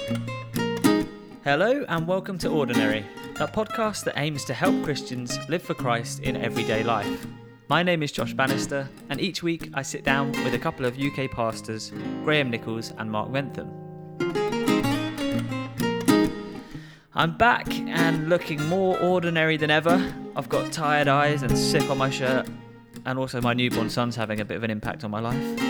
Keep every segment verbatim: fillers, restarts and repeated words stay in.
Hello and welcome to Ordinary, a podcast that aims to help Christians live for Christ in everyday life. My name is Josh Bannister, and each week I sit down with a couple of U K pastors, Graham Nichols and Mark Wentham. I'm back and looking more ordinary than ever. I've got tired eyes and sick on my shirt, and also my newborn son's having a bit of an impact on my life.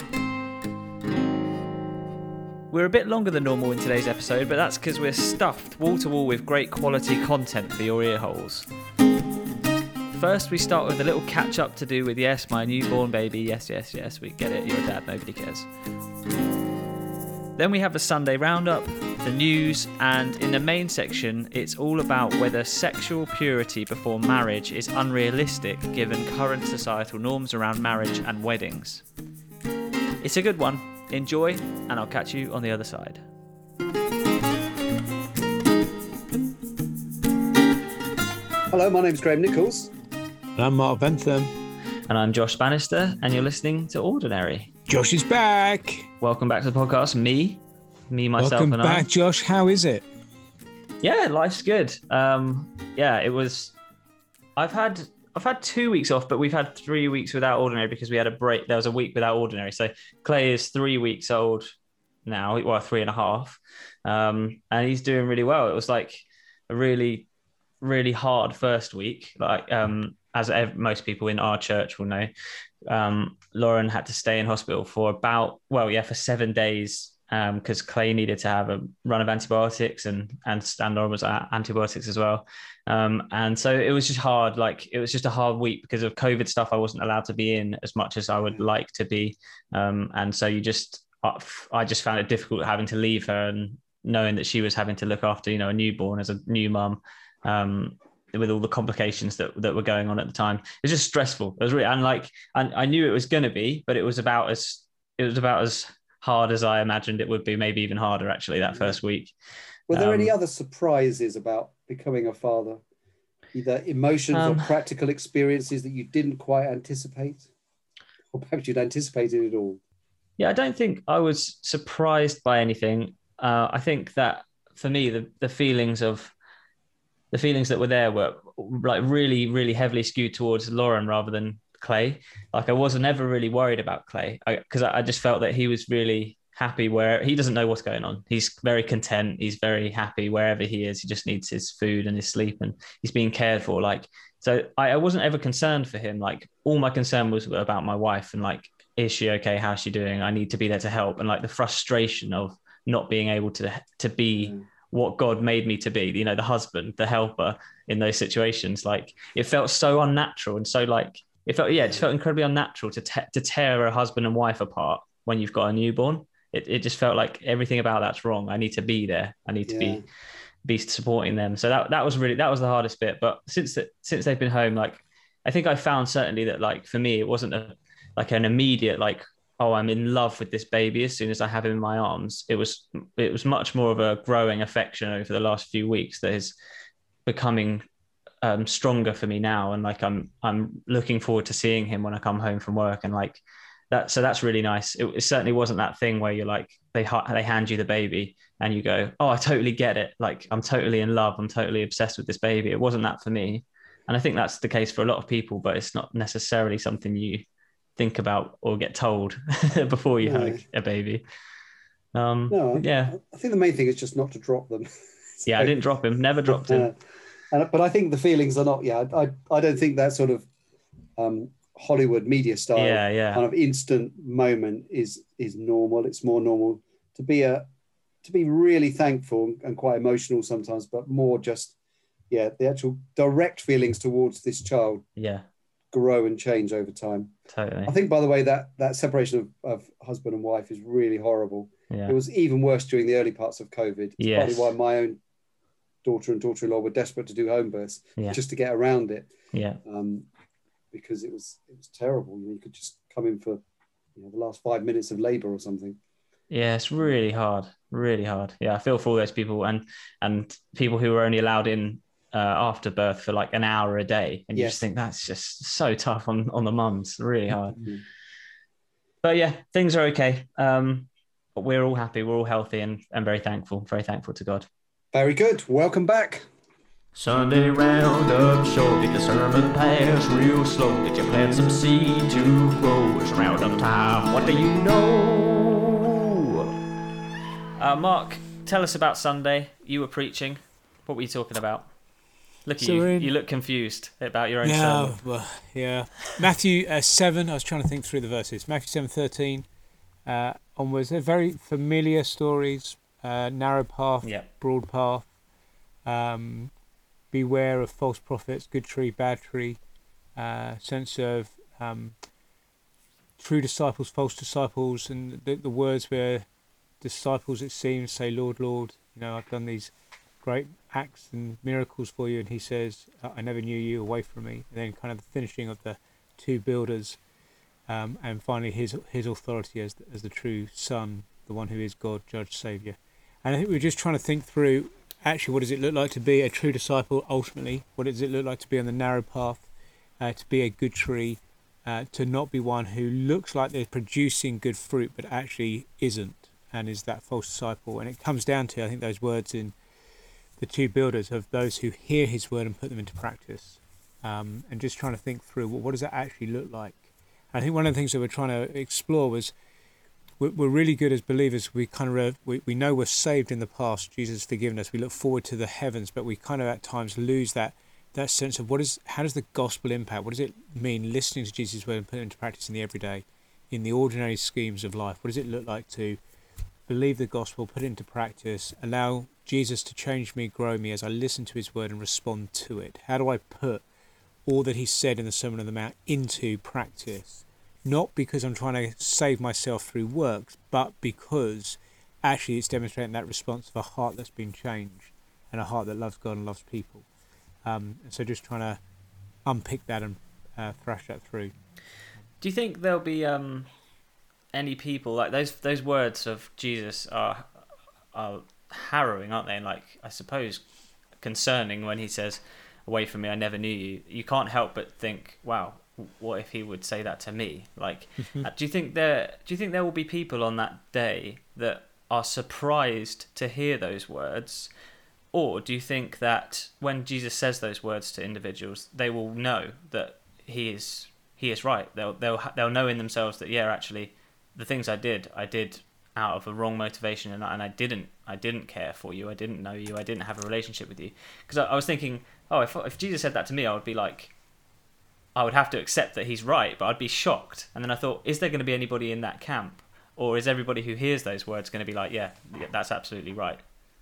We're a bit longer than normal in today's episode, but that's because we're stuffed wall to wall with great quality content for your ear holes. First, we start with a little catch up to do with, yes, my newborn baby, yes, yes, yes, we get it, you're a dad, nobody cares. Then we have the Sunday roundup, the news, and in the main section, it's all about whether sexual purity before marriage is unrealistic given current societal norms around marriage and weddings. It's a good one. Enjoy, and I'll catch you on the other side. Hello, my name's Graham Nichols. And I'm Mark Bentham. And I'm Josh Bannister, and you're listening to Ordinary. Josh is back. Welcome back to the podcast. Me, me, myself, Welcome and back, I. Josh. How is it? Yeah, life's good. Um, yeah, it was. I've had I've had two weeks off, but we've had three weeks without Ordinary because we had a break. There was a week without Ordinary. So Clay is three weeks old now, well, three and a half, um, and he's doing really well. It was like a really, really hard first week, like um, as ev- most people in our church will know. Um, Lauren had to stay in hospital for about, well, yeah, for seven days because um, Clay needed to have a run of antibiotics and and and Lauren was at antibiotics as well. Um, and so it was just hard. Like it was just a hard week because of COVID stuff. I wasn't allowed to be in as much as I would like to be. Um, and so you just, I just found it difficult having to leave her and knowing that she was having to look after, you know, a newborn as a new mum, um, with all the complications that, that were going on at the time. It was just stressful. It was really, and like, I, I knew it was going to be, but it was about as, it was about as hard as I imagined it would be, maybe even harder actually that first week. Were there um, any other surprises about becoming a father? Either emotions um, or practical experiences that you didn't quite anticipate? Or perhaps you'd anticipated it all? Yeah, I don't think I was surprised by anything. Uh, I think that for me, the, the feelings of the feelings that were there were like really, really heavily skewed towards Lauren rather than Clay. Like I wasn't ever really worried about Clay because I, I, I just felt that he was really happy where he doesn't know what's going on. He's very content. He's very happy wherever he is. He just needs his food and his sleep and he's being cared for. Like, so I, I wasn't ever concerned for him. Like all my concern was about my wife and like, is she okay? How's she doing? I need to be there to help. And like the frustration of not being able to, to be mm. what God made me to be, you know, the husband, the helper in those situations. Like it felt so unnatural. And so like, it felt, yeah, it just felt incredibly unnatural to, te- to tear a husband and wife apart when you've got a newborn. It it just felt like everything about that's wrong. I need to be there. I need to yeah. be be supporting them. So that that was really that was the hardest bit. But since that since they've been home, like I think I found certainly that like for me it wasn't a like an immediate like oh I'm in love with this baby as soon as I have him in my arms. It was it was much more of a growing affection over the last few weeks that is becoming um, stronger for me now. And like I'm I'm looking forward to seeing him when I come home from work and like. That, so that's really nice. It, it certainly wasn't that thing where you're like, they they hand you the baby and you go, oh, I totally get it. Like, I'm totally in love. I'm totally obsessed with this baby. It wasn't that for me. And I think that's the case for a lot of people, but it's not necessarily something you think about or get told before you no. hug a baby. Um, no, yeah. I think the main thing is just not to drop them. so, yeah, I didn't drop him. Never dropped him. Uh, and, but I think the feelings are not, yeah, I, I don't think that sort of, um, Hollywood media style yeah, yeah. kind of instant moment is is normal. It's more normal to be a to be really thankful and quite emotional sometimes, but more just yeah, the actual direct feelings towards this child yeah grow and change over time. Totally. I think by the way that that separation of, of husband and wife is really horrible. Yeah. It was even worse during the early parts of COVID. It's yes. partly why my own daughter and daughter-in-law were desperate to do home births yeah. just to get around it. Yeah. Um, because it was it was terrible. You know, you could just come in for you know, the last five minutes of labour or something. Yeah, it's really hard, really hard. Yeah, I feel for all those people and and people who were only allowed in uh, after birth for like an hour a day, and you yes. just think that's just so tough on on the mums, really hard. Mm-hmm. But yeah, things are okay. Um, we're all happy, we're all healthy, and, and very thankful, very thankful to God. Very good. Welcome back. Sunday roundup show, get the sermon passed real slow. Did you plant some seed to grow? It's roundup time, what do you know? Uh, Mark, tell us about Sunday. You were preaching. What were you talking about? Look at So you. we're in- You look confused about your own Yeah, sermon. well, yeah. Matthew uh, seven. I was trying to think through the verses. Matthew seven thirteen uh, onwards. They're very familiar stories. Uh, narrow path, Yeah. broad path. Um, beware of false prophets. Good tree, bad tree. Uh, sense of um, true disciples, false disciples, and the, the words where disciples, it seems, say, "Lord, Lord, you know, I've done these great acts and miracles for you," and he says, "I never knew you, away from me." And then kind of the finishing of the two builders, um, and finally his his authority as the, as the true Son, the one who is God, Judge, Saviour. And I think we're just trying to think through, actually, what does it look like to be a true disciple ultimately? What does it look like to be on the narrow path, uh, to be a good tree, uh, to not be one who looks like they're producing good fruit but actually isn't, and is that false disciple? And it comes down to, I think, those words in the two builders, of those who hear his word and put them into practice, um, and just trying to think through, well, what does that actually look like? I think one of the things that we're trying to explore was we're, we're really good as believers. We kind of we, we know we're saved in the past. Jesus has forgiven us. We look forward to the heavens, but we kind of at times lose that that sense of what is how does the gospel impact? What does it mean listening to Jesus' word and putting it into practice in the everyday, in the ordinary schemes of life? What does it look like to believe the gospel, put it into practice, allow Jesus to change me, grow me as I listen to his word and respond to it? How do I put all that he said in the Sermon on the Mount into practice? Not because I'm trying to save myself through works, but because actually it's demonstrating that response of a heart that's been changed and a heart that loves God and loves people. Um, and so just trying to unpick that and uh, thrash that through. Do you think there'll be um, any people like those? Those words of Jesus are are harrowing, aren't they? And like, I suppose, concerning when he says, "Away from me, I never knew you." You can't help but think, "Wow, what if he would say that to me?" Like, uh, do you think there? Do you think there will be people on that day that are surprised to hear those words? Or do you think that when Jesus says those words to individuals, they will know that he is he is right? They'll they'll they'll know in themselves that, yeah, actually, the things I did, I did out of a wrong motivation, and I, and I didn't I didn't care for you, I didn't know you, I didn't have a relationship with you. Because I, I was thinking, oh, if if Jesus said that to me, I would be like, I would have to accept that he's right, but I'd be shocked. And then I thought, is there going to be anybody in that camp, or is everybody who hears those words going to be like, yeah, yeah that's absolutely right?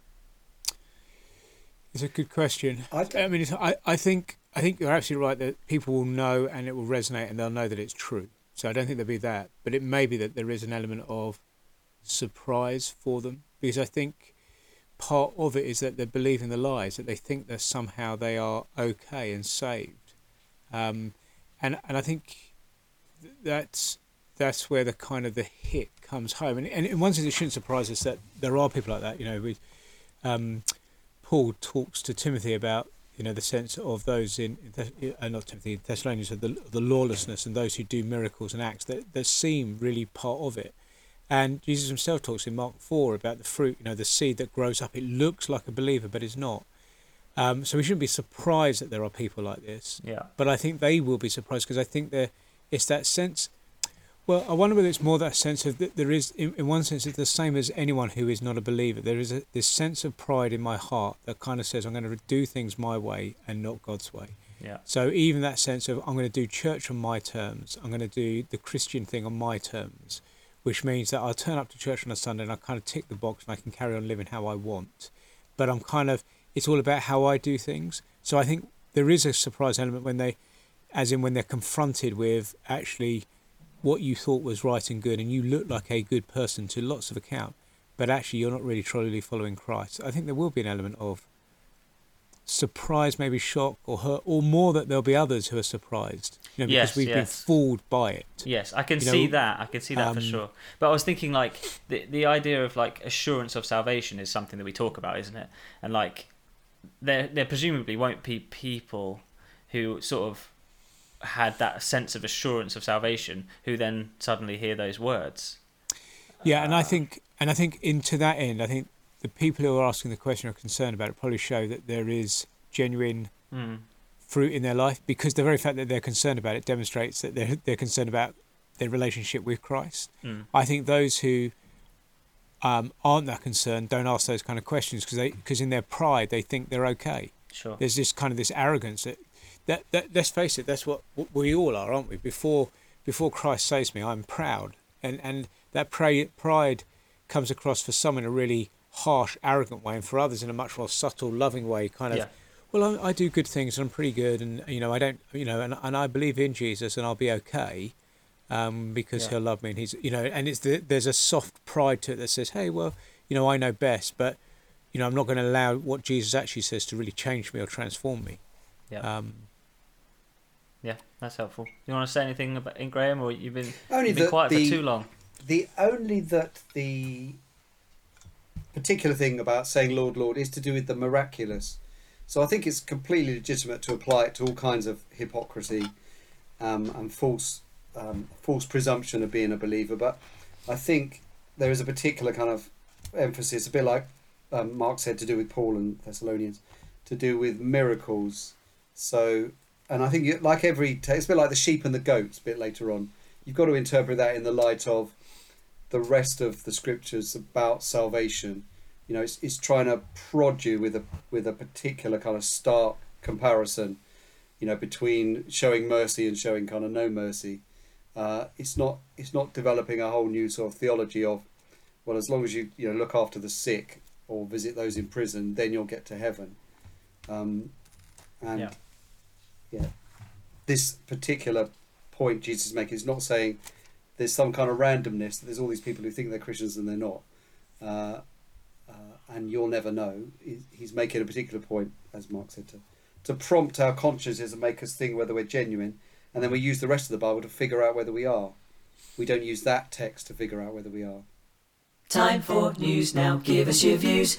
It's a good question. I- I mean, it's, I, I think I think you're absolutely right that people will know and it will resonate and they'll know that it's true. So I don't think there'll be that, but it may be that there is an element of surprise for them, because I think part of it is that they're believing the lies, that they think that somehow they are okay and saved, um, and and I think that's that's where the kind of the hit comes home. And, and in one sense, it shouldn't surprise us that there are people like that. You know, we. Um, Paul talks to Timothy about, you know, the sense of those in, uh, not Timothy, Thessalonians, of the, the lawlessness and those who do miracles and acts that, that seem really part of it. And Jesus himself talks in Mark four about the fruit, you know, the seed that grows up. It looks like a believer, but is not. Um, so we shouldn't be surprised that there are people like this. Yeah. But I think they will be surprised, because I think there, it's that sense. Well, I wonder whether it's more that sense of that there is, in, in one sense, it's the same as anyone who is not a believer. There is a, this sense of pride in my heart that kind of says I'm going to do things my way and not God's way. Yeah. So even that sense of I'm going to do church on my terms, I'm going to do the Christian thing on my terms, which means that I'll turn up to church on a Sunday and I kind of tick the box and I can carry on living how I want. But I'm kind of, it's all about how I do things. So I think there is a surprise element when they, as in when they're confronted with actually what you thought was right and good, and you look like a good person to lots of account, but actually you're not really truly following Christ. I think there will be an element of surprise, maybe shock or hurt, or more that there'll be others who are surprised, you know, because Yes, we've been yes. fooled by it. Yes, I can You know, see that. I can see that for um, sure. But I was thinking, like, the the idea of like assurance of salvation is something that we talk about, isn't it? And like, there there presumably won't be people who sort of had that sense of assurance of salvation who then suddenly hear those words. Yeah, and I think and I think into that end, I think the people who are asking the question are concerned about it probably show that there is genuine Mm. fruit in their life, because the very fact that they're concerned about it demonstrates that they're they're concerned about their relationship with Christ. Mm. I think those who um, aren't that concerned don't ask those kind of questions because they because in their pride they think they're okay. Sure. There's this kind of this arrogance that, that, that let's face it, that's what we all are, aren't we? Before before Christ saves me, I'm proud, and and that pride pride comes across for some in a really harsh, arrogant way, and for others in a much more subtle, loving way. Kind of, Yeah. well, I, I do good things, and I'm pretty good, and you know, I don't, you know, and and I believe in Jesus, and I'll be okay, um, because Yeah. He'll love me, and He's, you know, and it's the, there's a soft pride to it that says, hey, well, you know, I know best, but you know, I'm not going to allow what Jesus actually says to really change me or transform me. Yeah. Um, Yeah, that's helpful. You want to say anything about in Graham, or you've been, Only you've been that quiet the- for too long? The only that the particular thing about saying Lord, Lord is to do with the miraculous. So I think it's completely legitimate to apply it to all kinds of hypocrisy um, and false um, false presumption of being a believer. But I think there is a particular kind of emphasis, a bit like um, Mark said, to do with Paul and Thessalonians, to do with miracles. So, and I think you, like every, it's a bit like the sheep and the goats a bit later on. You've got to interpret that in the light of the rest of the scriptures about salvation. You know, it's, it's trying to prod you with a with a particular kind of stark comparison, you know, between showing mercy and showing kind of no mercy. Uh, it's not it's not developing a whole new sort of theology of, well, as long as you you know look after the sick or visit those in prison, then you'll get to heaven. Um, and Yeah. yeah, this particular point Jesus is making is not saying there's some kind of randomness, that there's all these people who think they're Christians and they're not, uh, uh, and you'll never know. He's making a particular point, as Mark said, to, to prompt our consciences and make us think whether we're genuine, and then we use the rest of the Bible to figure out whether we are. We don't use that text to figure out whether we are. Time for news now. Give us your views.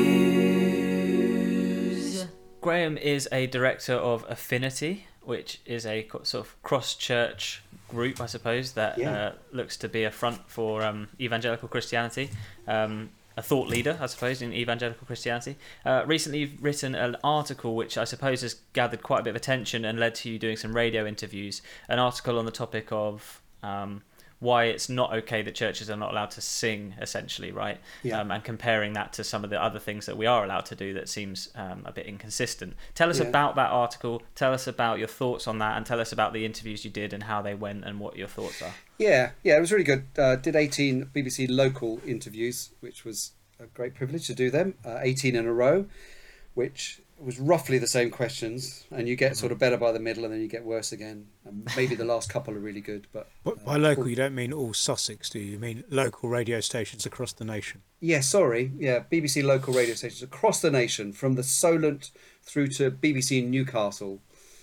News. Graham is a director of Affinity, which is a co- sort of cross-church group, I suppose, that Yeah. uh, looks to be a front for um, evangelical Christianity, um, a thought leader, I suppose, in evangelical Christianity. Uh, recently, you've written an article which I suppose has gathered quite a bit of attention and led to you doing some radio interviews, an article on the topic of um, why it's not okay that churches are not allowed to sing, essentially, right? Yeah. Um, and comparing that to some of the other things that we are allowed to do that seems um, a bit inconsistent. Tell us Yeah. about that article, tell us about your thoughts on that, and tell us about the interviews you did and how they went and what your thoughts are. Yeah, yeah, it was really good. Uh, did eighteen B B C local interviews, which was a great privilege to do them, uh, eighteen in a row, which was roughly the same questions, and you get sort of better by the middle and then you get worse again. And maybe the last couple are really good, but but uh, by local, all- you don't mean all Sussex, do you? You mean local radio stations across the nation? Yeah, sorry. Yeah, B B C local radio stations across the nation, from the Solent through to B B C Newcastle,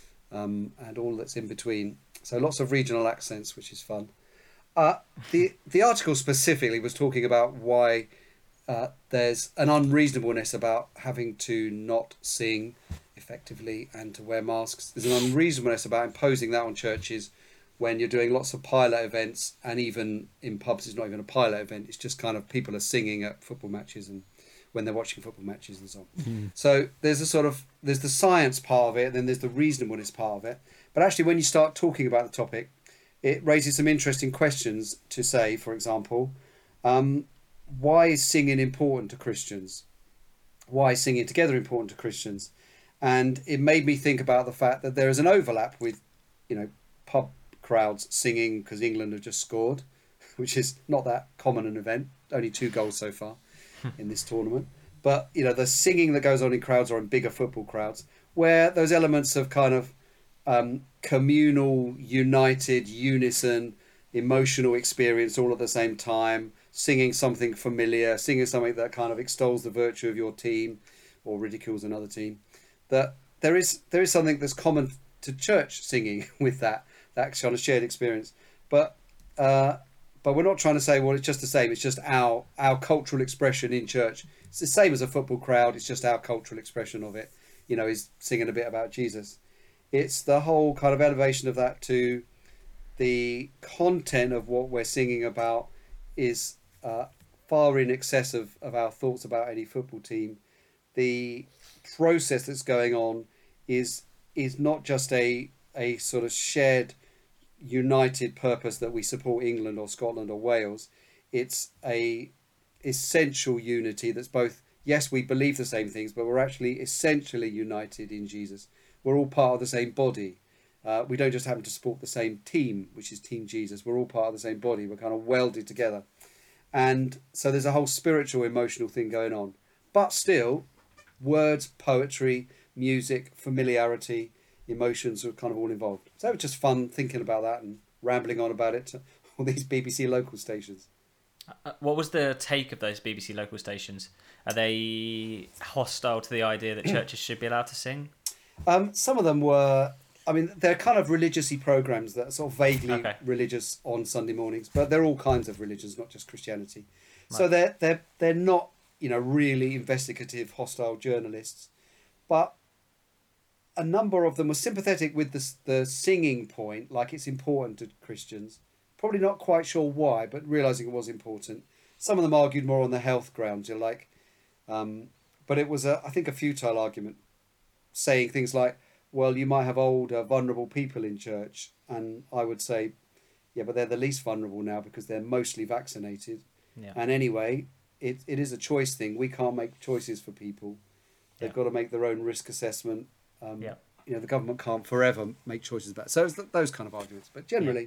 um, and all that's in between. So lots of regional accents, which is fun. Uh, the the article specifically was talking about why uh, there's an unreasonableness about having to not sing effectively and to wear masks. There's an unreasonableness about imposing that on churches when you're doing lots of pilot events, and even in pubs it's not even a pilot event, it's just kind of people are singing at football matches and when they're watching football matches and so on. Mm-hmm. So there's a sort of, there's the science part of it, and then there's the reasonableness part of it. But actually when you start talking about the topic, it raises some interesting questions to say, for example, um, why is singing important to Christians? Why is singing together important to Christians? And it made me think about the fact that there is an overlap with, you know, pub crowds singing because England have just scored, which is not that common an event. Only two goals so far in this tournament. But, you know, the singing that goes on in crowds or in bigger football crowds, where those elements of kind of um, communal, united, unison, emotional experience all at the same time, singing something familiar, singing something that kind of extols the virtue of your team or ridicules another team, that there is there is something that's common to church singing with that, that kind of shared experience. But uh, but we're not trying to say, well, it's just the same, it's just our our cultural expression in church. It's the same as a football crowd, it's just our cultural expression of it, you know, is singing a bit about Jesus. It's the whole kind of elevation of that to the content of what we're singing about is uh, far in excess of, of our thoughts about any football team. The process that's going on is is not just a a sort of shared, united purpose that we support England or Scotland or Wales. It's a essential unity that's both, yes, we believe the same things, but we're actually essentially united in Jesus. We're all part of the same body. Uh, we don't just happen to support the same team, which is Team Jesus. We're all part of the same body. We're kind of welded together. And so there's a whole spiritual, emotional thing going on. But still, words, poetry, music, familiarity, emotions are kind of all involved. So it was just fun thinking about that and rambling on about it to all these B B C local stations. Uh, what was the take of those B B C local stations? Are they hostile to the idea that churches should be allowed to sing? Um, some of them were, I mean, they're kind of religious-y programmes that are sort of vaguely Okay. religious on Sunday mornings, but they're all kinds of religions, not just Christianity. Right. So they're, they're, they're not, you know, really investigative, hostile journalists, but a number of them were sympathetic with the, the singing point, like it's important to Christians. Probably not quite sure why, but realising it was important. Some of them argued more on the health grounds, you're like, um, but it was, a, I think, a futile argument, saying things like, well, you might have older, vulnerable people in church. And I would say, yeah, but they're the least vulnerable now because they're mostly vaccinated. Yeah. And anyway, it, it is a choice thing. We can't make choices for people. They've Yeah. got to make their own risk assessment. Um, Yeah. You know, the government can't forever make choices about it. So it's th- those kind of arguments. But generally,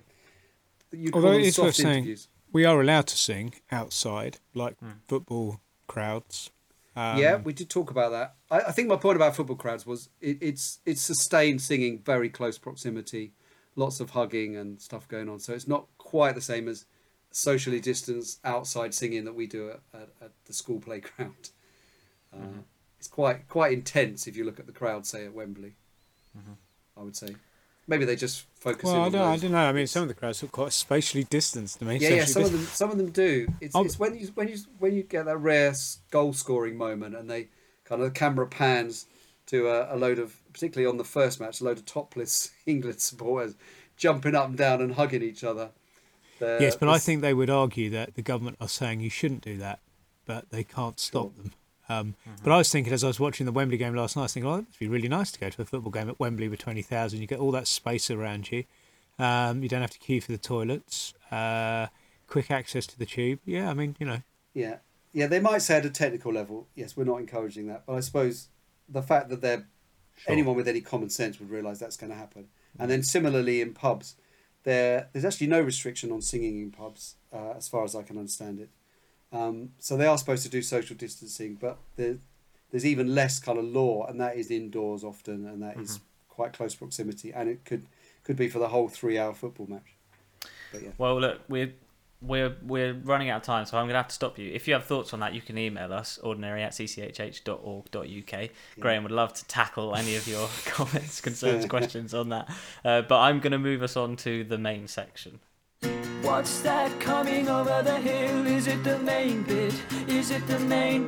you call Although them it is soft worth saying, interviews. we are allowed to sing outside, like Mm. football crowds. Um, Yeah, we did talk about that. I, I think my point about football crowds was it, it's it's sustained singing, very close proximity, lots of hugging and stuff going on. So it's not quite the same as socially distanced outside singing that we do at, at, at the school playground. Uh, Mm-hmm. It's quite quite intense if you look at the crowd, say at Wembley. Mhm. I would say maybe they just focus. in Well, I on don't, I those. don't know. I mean, some of the crowds look quite spatially distanced to me. Yeah, yeah. socially Some of dis- them, some of them do. It's, Oh. it's when you when you when you get that rare goal scoring moment, and they kind of the camera pans to a, a load of, particularly on the first match, a load of topless England supporters jumping up and down and hugging each other. The- Yes, but I this- think they would argue that the government are saying you shouldn't do that, but they can't stop Sure. them. Um, But I was thinking, as I was watching the Wembley game last night, I was thinking, oh, it must be really nice to go to a football game at Wembley with twenty thousand. You get all that space around you. Um, you don't have to queue for the toilets. Uh, quick access to the tube. Yeah, I mean, you know. Yeah, yeah. They might say at a technical level, yes, we're not encouraging that, but I suppose the fact that they're Sure. anyone with any common sense would realise that's going to happen. And then similarly in pubs, there there's actually no restriction on singing in pubs, uh, as far as I can understand it. Um, so they are supposed to do social distancing, but there, there's even less kind of law, and that is indoors often, and that is quite close proximity, and it could could be for the whole three-hour football match. But yeah, Well, look, we're we're we're running out of time, so I'm going to have to stop you. If you have thoughts on that, you can email us ordinary at c c h h dot org dot u k. Graham would love to tackle any of your comments, concerns, questions on that. Uh, but I'm going to move us on to the main section. What's that coming over the hill? Is it the main bit? Is it the main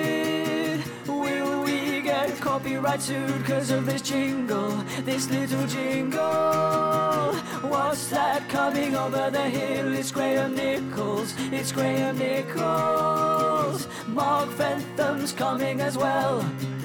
bit? Will we get copyright sued because of this jingle? This little jingle. What's that coming over the hill? It's Graham Nichols. It's Graham Nichols. Mark Fentham's coming as well.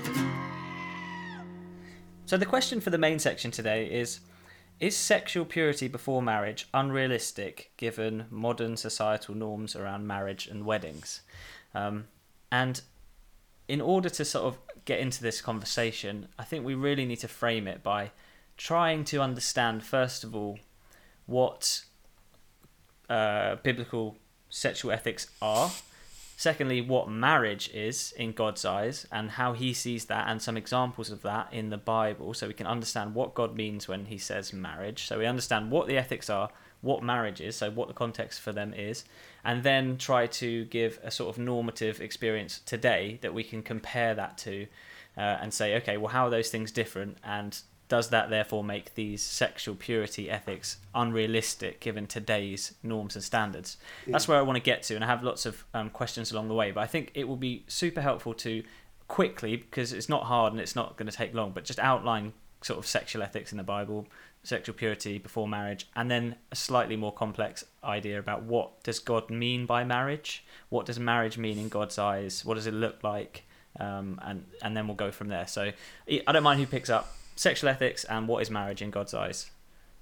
So the question for the main section today is, is sexual purity before marriage unrealistic given modern societal norms around marriage and weddings? Um, and in order to sort of get into this conversation, I think we really need to frame it by trying to understand, first of all, what uh, biblical sexual ethics are. Secondly, what marriage is in God's eyes and how he sees that, and some examples of that in the Bible, so we can understand what God means when he says marriage. So we understand what the ethics are, what marriage is, so what the context for them is, and then try to give a sort of normative experience today that we can compare that to uh, and say, okay, well, how are those things different, and does that therefore make these sexual purity ethics unrealistic given today's norms and standards? Yeah. That's where I want to get to, and I have lots of um, questions along the way, but I think it will be super helpful to quickly, because it's not hard and it's not going to take long, but just outline sort of sexual ethics in the Bible, sexual purity before marriage, and then a slightly more complex idea about what does God mean by marriage? What does marriage mean in God's eyes? What does it look like? Um, and, and then we'll go from there. So I don't mind who picks up sexual ethics and what is marriage in God's eyes.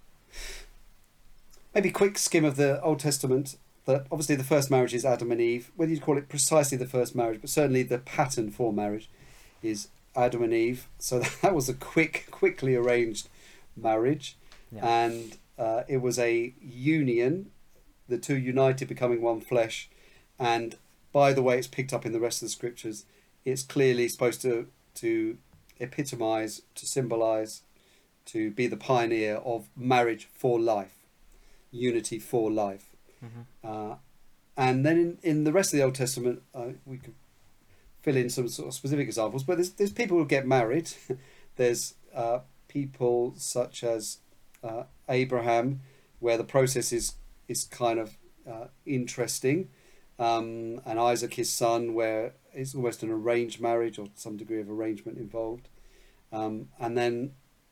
Maybe a quick skim of the Old Testament. That obviously the first marriage is Adam and Eve. Whether you call it precisely the first marriage, but certainly the pattern for marriage is Adam and Eve. So that was a quick, quickly arranged marriage, yeah. and uh, it was a union, the two united becoming one flesh. And by the way, it's picked up in the rest of the scriptures. It's clearly supposed to to epitomize, to symbolize, to be the pioneer of marriage for life, unity for life. Mm-hmm. Uh, and then in, in the rest of the Old Testament, uh, we could fill in some sort of specific examples, but there's there's people who get married. There's uh, people such as uh, Abraham, where the process is is kind of uh, interesting, um, and Isaac, his son, where it's almost an arranged marriage or some degree of arrangement involved, um, and then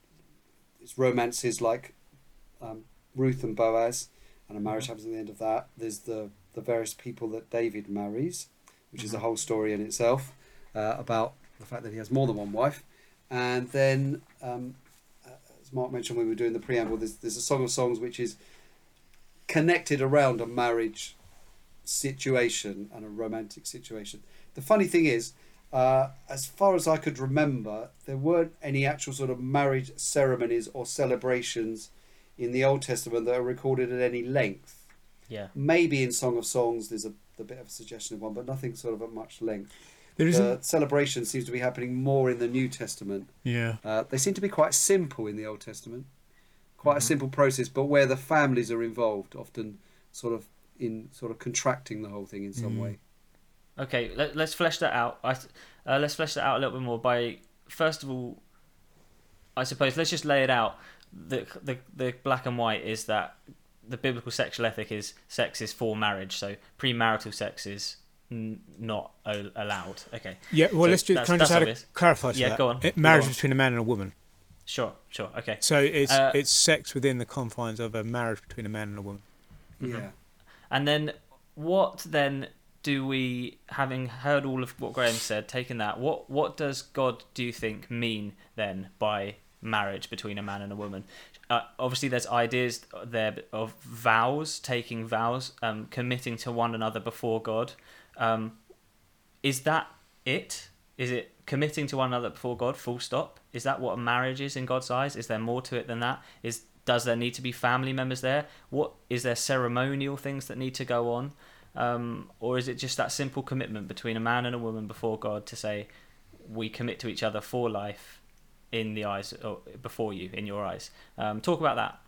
it's romances like um, Ruth and Boaz, and a marriage happens at the end of that. There's the the various people that David marries, which is a whole story in itself, uh, about the fact that he has more than one wife. And then, um, as Mark mentioned when we were doing the preamble, there's, there's a Song of Songs which is connected around a marriage situation and a romantic situation. The funny thing is, uh, as far as I could remember, there weren't any actual sort of marriage ceremonies or celebrations in the Old Testament that are recorded at any length. Yeah. Maybe in Song of Songs there's a, a bit of a suggestion of one, but nothing sort of at much length. There the celebration seems to be happening more in the New Testament. Yeah. Uh, they seem to be quite simple in the Old Testament. Quite mm-hmm. a simple process, but where the families are involved, often sort of in sort of contracting the whole thing in some mm. way. Okay, let, let's flesh that out. I, uh, let's flesh that out a little bit more by, first of all, I suppose, let's just lay it out. The, the the black and white is that the biblical sexual ethic is sex is for marriage, so premarital sex is n- not o- allowed. Okay. Yeah. Well, so let's just can I just add a, clarify. Yeah, that. go on. It, marriage go on. between a man and a woman. Sure. Sure. Okay. So it's uh, it's sex within the confines of a marriage between a man and a woman. Yeah. Mm-hmm. And then what then do we, having heard all of what Graham said, taken that, what what does God, do you think, mean then by marriage between a man and a woman? Uh, obviously there's ideas there of vows, taking vows, um, committing to one another before God. Um, is that it? Is it committing to one another before God, full stop? Is that what a marriage is in God's eyes? Is there more to it than that? Is does there need to be family members there? What is there ceremonial things that need to go on? Um, or is it just that simple commitment between a man and a woman before God to say, we commit to each other for life in the eyes, or before you, in your eyes? Um, talk about that.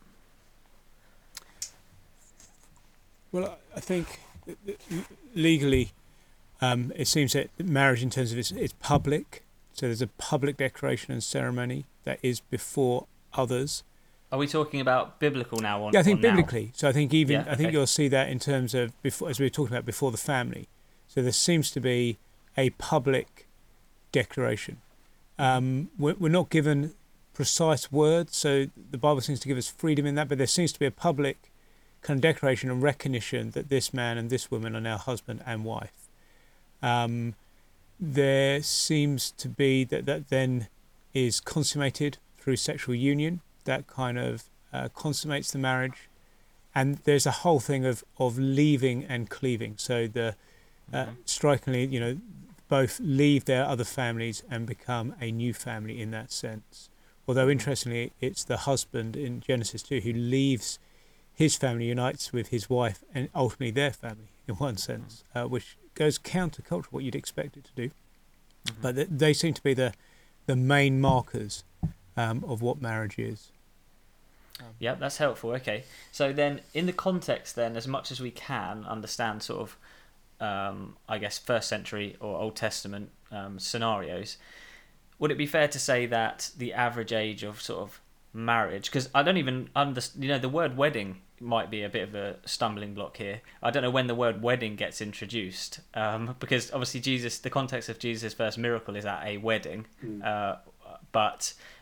Well, I think legally, um, it seems that marriage, in terms of its, it's public, so there's a public declaration and ceremony that is before others. Are we talking about biblical now? On, yeah, I think on biblically. Now? So I think even yeah, I think okay. you'll see that in terms of before, as we were talking about before, the family. So there seems to be a public declaration. Um, we're, we're not given precise words, so the Bible seems to give us freedom in that. But there seems to be a public kind of declaration and recognition that this man and this woman are now husband and wife. Um, there seems to be that that then is consummated through sexual union. That kind of uh, consummates the marriage, and there's a whole thing of, of leaving and cleaving. So the uh, mm-hmm. strikingly, you know, both leave their other families and become a new family in that sense. Although interestingly, it's the husband in Genesis two who leaves his family, unites with his wife, and ultimately their family in one sense, uh, which goes counterculture what you'd expect it to do. Mm-hmm. But th- they seem to be the the main markers um, of what marriage is. Yeah, that's helpful. Okay, so then in the context, then, as much as we can understand sort of, um, I guess, first century or Old Testament um, scenarios, would it be fair to say that the average age of sort of marriage, because I don't even understand, you know, the word wedding might be a bit of a stumbling block here. I don't know when the word wedding gets introduced, um, because obviously Jesus, the context of Jesus' first miracle is at a wedding, mm. uh, but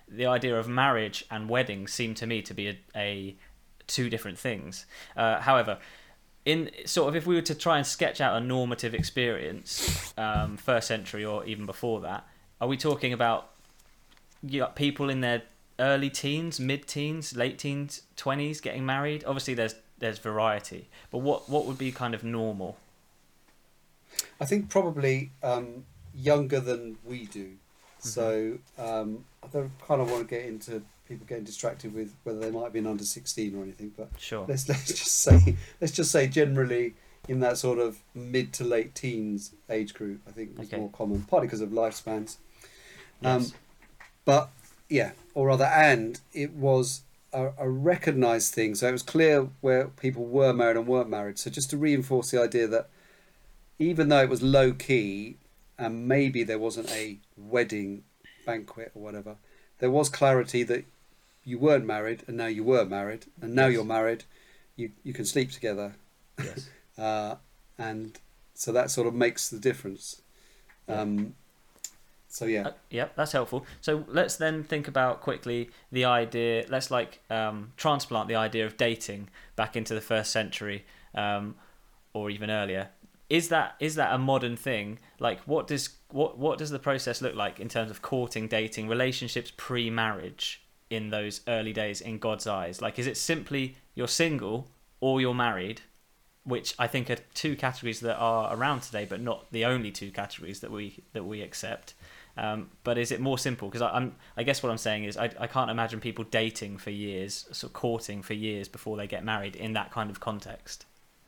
the idea of marriage and wedding seem to me to be a, a two different things. Uh, however, in sort of if we were to try and sketch out a normative experience, um, first century or even before that, are we talking about you know, people in their early teens, mid-teens, late teens, twenties getting married? Obviously, there's there's variety, but what what would be kind of normal? I think probably um, younger than we do. Mm-hmm. So um, I don't kind of want to get into people getting distracted with whether they might have been under sixteen or anything, but sure. let's let's just say let's just say generally in that sort of mid to late teens age group, I think was okay. more common, partly because of lifespans. Um, yes. But yeah, or rather, and it was a, a recognised thing, so it was clear where people were married and weren't married. So just to reinforce the idea that even though it was low key and maybe there wasn't a wedding banquet or whatever, there was clarity that you weren't married and now you were married, and now yes. you're married, you you can sleep together. Yes. uh, and so that sort of makes the difference. Yeah. Um, so yeah. Uh, yeah, that's helpful. So let's then think about quickly the idea, let's like um, transplant the idea of dating back into the first century um, or even earlier. Is that is that a modern thing? Like, what does what what does the process look like in terms of courting, dating, relationships pre-marriage in those early days in God's eyes? Like, is it simply you're single or you're married, which I think are two categories that are around today, but not the only two categories that we that we accept. Um, but is it more simple? Because I'm I guess what I'm saying is I I can't imagine people dating for years, sort of courting for years before they get married in that kind of context.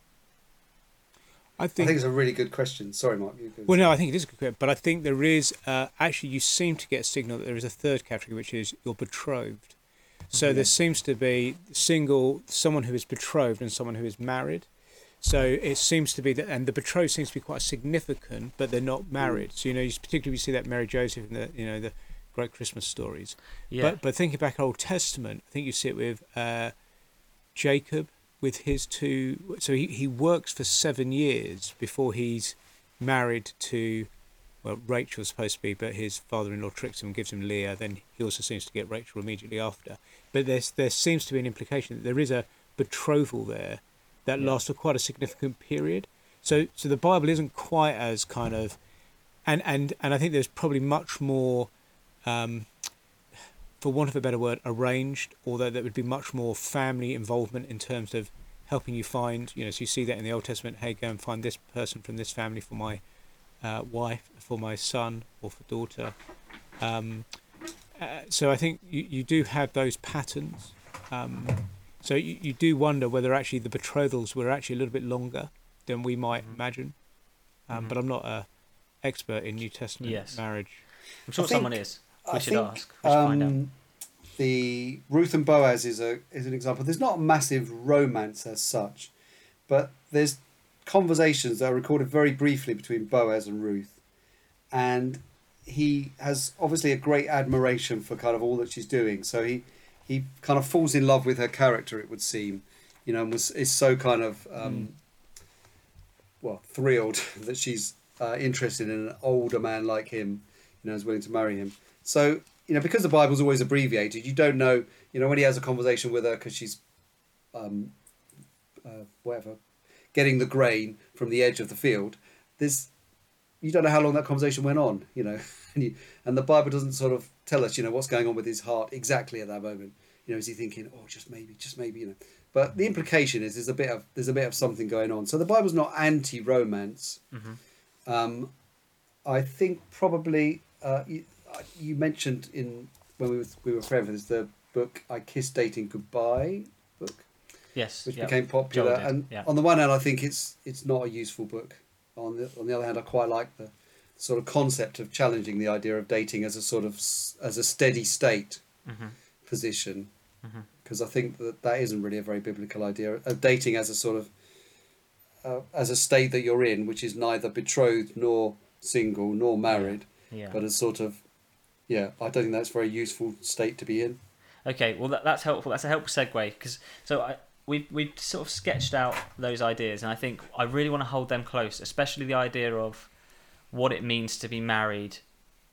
I think, I think it's a really good question. Sorry, Mark. You well, no, I think it is a good question, but I think there is uh, actually you seem to get a signal that there is a third category, which is you're betrothed. So mm-hmm. there seems to be single, someone who is betrothed, and someone who is married. So it seems to be that, and the betrothed seems to be quite significant, but they're not married. Mm. So you know, you particularly see that Mary Joseph in the you know the great Christmas stories. Yeah. But but thinking back Old Testament, I think you see it with uh, Jacob. With his two, so he, he works for seven years before he's married to, well, Rachel's supposed to be, but his father-in-law tricks him and gives him Leah. Then he also seems to get Rachel immediately after. But there's there seems to be an implication that there is a betrothal there that yeah. lasts for quite a significant period. So so the Bible isn't quite as kind of, and and, and I think there's probably much more, um, for want of a better word, arranged, although there would be much more family involvement in terms of helping you find, you know, so you see that in the Old Testament, hey, go and find this person from this family for my uh, wife, for my son, or for daughter. Um, uh, so I think you, you do have those patterns. Um, so you, you do wonder whether actually the betrothals were actually a little bit longer than we might mm-hmm. imagine. Um, mm-hmm. But I'm not an expert in New Testament yes. marriage. I'm sure I think, someone is. We I should think, ask. We should um, find out. The Ruth and Boaz is a is an example. There's not a massive romance as such, but there's conversations that are recorded very briefly between Boaz and Ruth, and he has obviously a great admiration for kind of all that she's doing. So he he kind of falls in love with her character, it would seem, you know, and was is so kind of um, mm. well thrilled that she's uh, interested in an older man like him, you know, is willing to marry him. So. You know, because the Bible's always abbreviated, you don't know, you know, when he has a conversation with her because she's, um, uh, whatever, getting the grain from the edge of the field, there's, you don't know how long that conversation went on, you know, and, you, and the Bible doesn't sort of tell us, you know, what's going on with his heart exactly at that moment. You know, is he thinking, oh, just maybe, just maybe, you know. But the implication is there's a bit of, there's a bit of something going on. So the Bible's not anti-romance. Mm-hmm. Um, I think probably... Uh, you, You mentioned in when we were we were praying for this the book I Kissed Dating Goodbye book, yes, which yep. became popular. And yeah. on the one hand, I think it's it's not a useful book. On the on the other hand, I quite like the sort of concept of challenging the idea of dating as a sort of as a steady state mm-hmm. position, because mm-hmm. I think that that isn't really a very biblical idea of dating as a sort of uh, as a state that you're in, which is neither betrothed nor single nor married, yeah. Yeah. but a sort of Yeah, I don't think that's a very useful state to be in. Okay, well that, that's helpful. That's a helpful segue because so I we we sort of sketched out those ideas, and I think I really want to hold them close, especially the idea of what it means to be married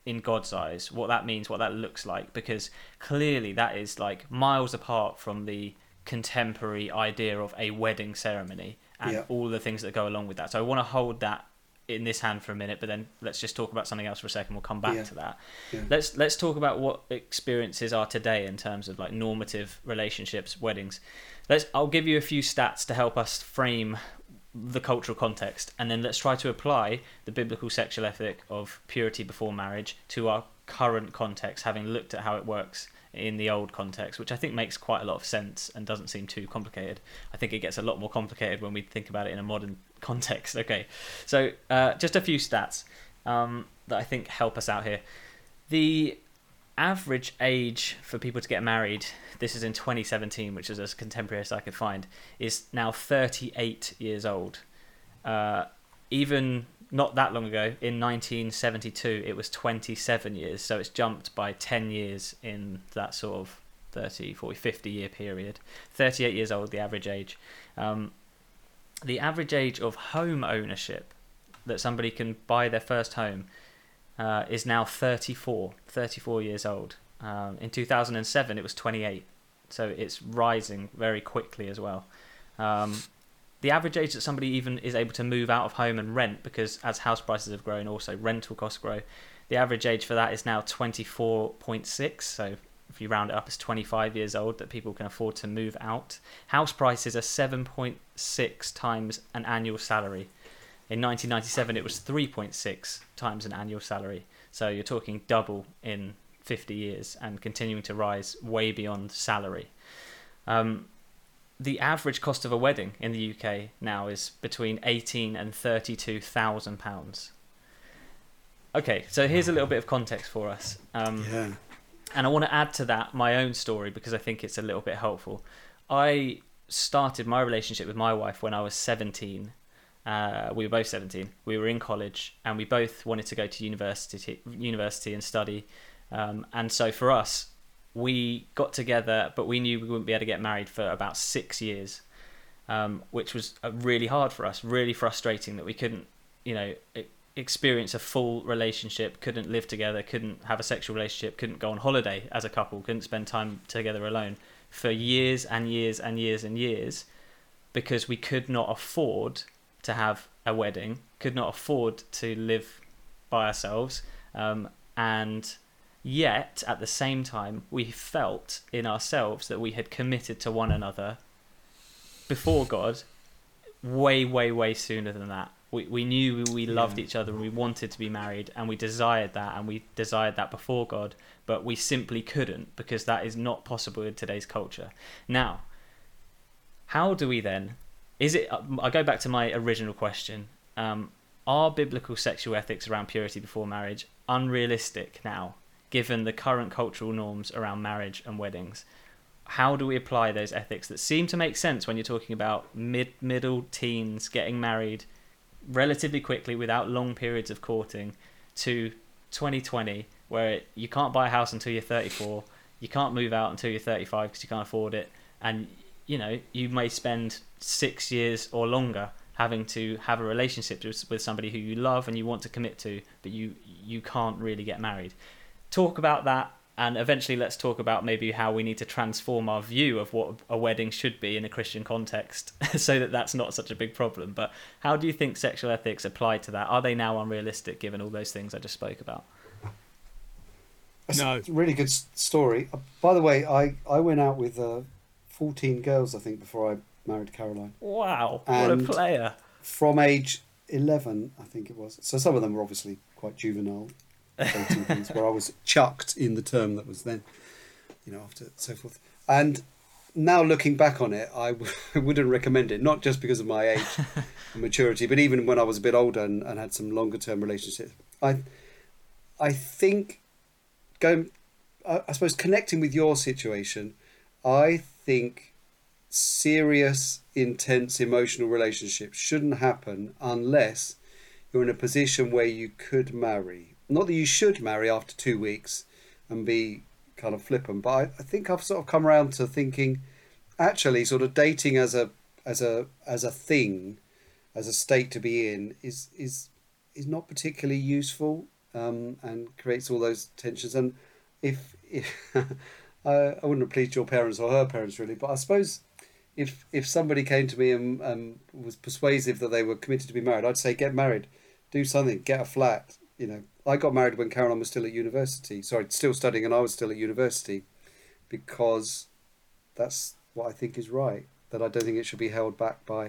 in God's eyes, what that means, what that looks like, because clearly that is like miles apart from the contemporary idea of a wedding ceremony and Yeah. all the things that go along with that. So I want to hold that in this hand for a minute, but then let's just talk about something else for a second. We'll come back Yeah. to that. Yeah. Let's let's talk about what experiences are today in terms of like normative relationships, weddings. Let's I'll give you a few stats to help us frame the cultural context, and then let's try to apply the biblical sexual ethic of purity before marriage to our current context, having looked at how it works in the old context, which I think makes quite a lot of sense and doesn't seem too complicated. I think it gets a lot more complicated when we think about it in a modern context. Okay, so uh, just a few stats um, that I think help us out here. The average age for people to get married, this is in twenty seventeen, which is as contemporary as I could find, is now thirty-eight years old. Uh, even not that long ago, in nineteen seventy-two, it was twenty-seven years. So it's jumped by ten years in that sort of thirty, forty, fifty year period. thirty-eight years old, the average age. Um, the average age of home ownership, that somebody can buy their first home, uh, is now thirty-four, thirty-four years old. Um, in two thousand seven, it was twenty-eight. So it's rising very quickly as well. Um, the average age that somebody even is able to move out of home and rent, because as house prices have grown, also rental costs grow. The average age for that is now twenty-four point six. So if you round it up, it's twenty-five years old that people can afford to move out. House prices are seven point six times an annual salary. In nineteen ninety-seven, it was three point six times an annual salary. So you're talking double in fifty years and continuing to rise way beyond salary. Um, the average cost of a wedding in the U K now is between eighteen and thirty-two thousand pounds. Okay, so here's a little bit of context for us. Um, Yeah. And I want to add to that my own story because I think it's a little bit helpful. I started my relationship with my wife when I was seventeen. Uh, we were both seventeen. We were in college and we both wanted to go to university, university and study. Um, and so for us, we got together, but we knew we wouldn't be able to get married for about six years, um, which was uh, really hard for us, really frustrating that we couldn't, you know, experience a full relationship, couldn't live together, couldn't have a sexual relationship, couldn't go on holiday as a couple, couldn't spend time together alone for years and years and years and years, because we could not afford to have a wedding, could not afford to live by ourselves, um, and yet at the same time we felt in ourselves that we had committed to one another before God way way way sooner than that. We we knew we loved each other and we wanted to be married and we desired that and we desired that before God, but we simply couldn't because that is not possible in today's culture. Now, how do we then, is it, I go back to my original question, um, are biblical sexual ethics around purity before marriage unrealistic now, given the current cultural norms around marriage and weddings? How do we apply those ethics that seem to make sense when you're talking about mid middle teens getting married relatively quickly without long periods of courting, to twenty twenty where you can't buy a house until you're thirty-four, you can't move out until you're thirty-five because you can't afford it, and you know you may spend six years or longer having to have a relationship with somebody who you love and you want to commit to, but you you can't really get married. Talk about that, and eventually let's talk about maybe how we need to transform our view of what a wedding should be in a Christian context so that that's not such a big problem. But how do you think sexual ethics apply to that? Are they now unrealistic given all those things I just spoke about? That's No. a really good s- story. Uh, by the way, I, I went out with uh, fourteen girls, I think, before I married Caroline. Wow, And- what a player. From age eleven, I think it was. So some of them were obviously quite juvenile dating things, where I was chucked in the term that was then, you know, after so forth. And now looking back on it, I w- wouldn't recommend it, not just because of my age and maturity, but even when I was a bit older and, and had some longer term relationships. I, I think going, I, I suppose connecting with your situation, I think serious, intense, emotional relationships shouldn't happen unless you're in a position where you could marry. Not that you should marry after two weeks and be kind of flippant, but I, I think I've sort of come around to thinking, actually, sort of dating as a as a as a thing, as a state to be in, is is is not particularly useful. um, and creates all those tensions. And if, if I, I wouldn't have pleased your parents or her parents really, but I suppose if if somebody came to me and um, was persuasive that they were committed to be married, I'd say get married, do something, get a flat. You know, I got married when Caroline was still at university. Sorry, still studying, and I was still at university, because that's what I think is right. That I don't think it should be held back by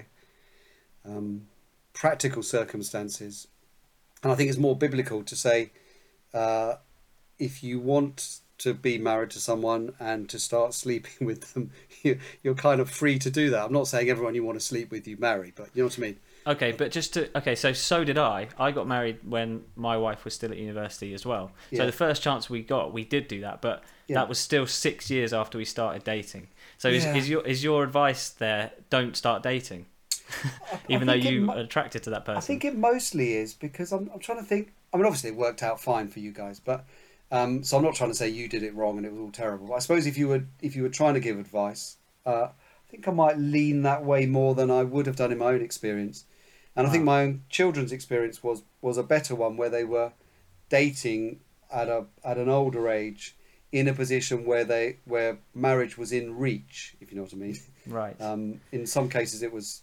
um, practical circumstances. And I think it's more biblical to say, uh, if you want to be married to someone and to start sleeping with them, you, you're kind of free to do that. I'm not saying everyone you want to sleep with you marry, but you know what I mean? Okay, but just to okay, so so did I. I got married when my wife was still at university as well. Yeah. So the first chance we got, we did do that, but Yeah. that was still six years after we started dating. So is, Yeah. is your is your advice there? Don't start dating, even I though think it you mo- are attracted to that person. I think it mostly is because I'm, I'm trying to think. I mean, obviously it worked out fine for you guys, but um, so I'm not trying to say you did it wrong and it was all terrible. But I suppose if you were if you were trying to give advice, uh, I think I might lean that way more than I would have done in my own experience. And I think my own children's experience was was a better one, where they were dating at a at an older age, in a position where they where marriage was in reach, if you know what I mean. Right. Um, in some cases, it was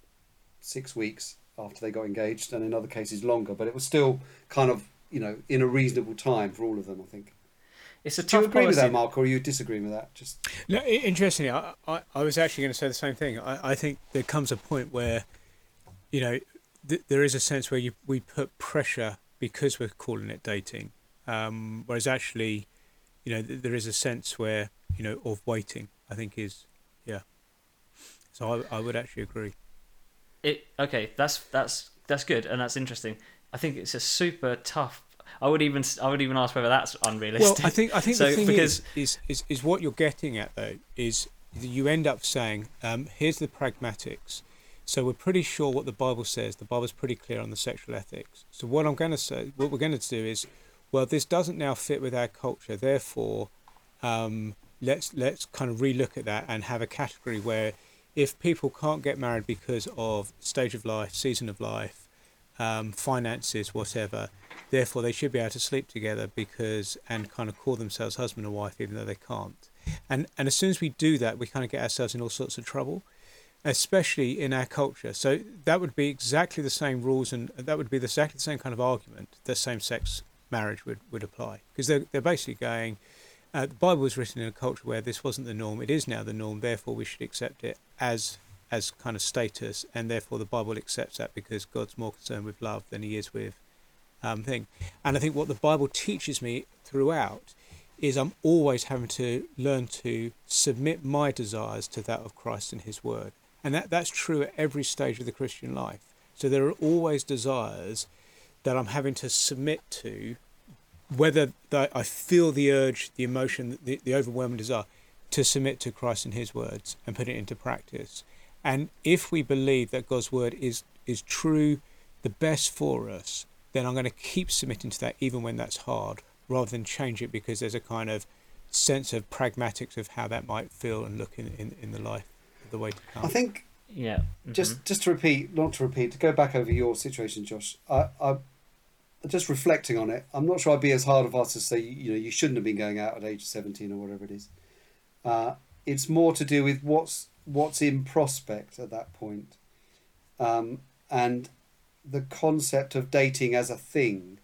six weeks after they got engaged, and in other cases longer. But it was still kind of, you know, in a reasonable time for all of them, I think. It's a Do you tough agree with policy. that, Mark, or are you disagreeing with that? Just No, i- interestingly, I, I, I was actually going to say the same thing. I, I think there comes a point where, you know, th- there is a sense where you we put pressure because we're calling it dating, um, whereas actually, you know, th- there is a sense where, you know, of waiting, I think is, yeah. So I, I would actually agree. It okay. That's that's that's good and that's interesting. I think it's a super tough. I would even I would even ask whether that's unrealistic. Well, I think I think so the thing because is, is is is what you're getting at though is that you end up saying, um, here's the pragmatics. So we're pretty sure what the Bible says. The Bible's pretty clear on the sexual ethics. So what I'm going to say, what we're going to do is, well, this doesn't now fit with our culture. Therefore, um, let's let's kind of relook at that and have a category where, if people can't get married because of stage of life, season of life, um, finances, whatever, therefore they should be able to sleep together because and kind of call themselves husband and wife even though they can't. And and as soon as we do that, we kind of get ourselves in all sorts of trouble, especially in our culture. So that would be exactly the same rules, and that would be the, exactly the same kind of argument that same-sex marriage would, would apply. Because they're, they're basically going, uh, the Bible was written in a culture where this wasn't the norm. It is now the norm, therefore we should accept it as as kind of status, and therefore the Bible accepts that because God's more concerned with love than he is with um, thing. And I think what the Bible teaches me throughout is I'm always having to learn to submit my desires to that of Christ and his word. And that, that's true at every stage of the Christian life. So there are always desires that I'm having to submit to, whether that I feel the urge, the emotion, the, the overwhelming desire to submit to Christ and his words and put it into practice. And if we believe that God's word is, is true, the best for us, then I'm going to keep submitting to that even when that's hard, rather than change it because there's a kind of sense of pragmatics of how that might feel and look in, in, in the life of the way to come. I think yeah. Mm-hmm. just just to repeat, not to repeat, to go back over your situation, Josh. I, I just reflecting on it. I'm not sure I'd be as hard of us to say, you know, you shouldn't have been going out at age seventeen or whatever it is. Uh, it's more to do with what's what's in prospect at that point, um, and the concept of dating as a thing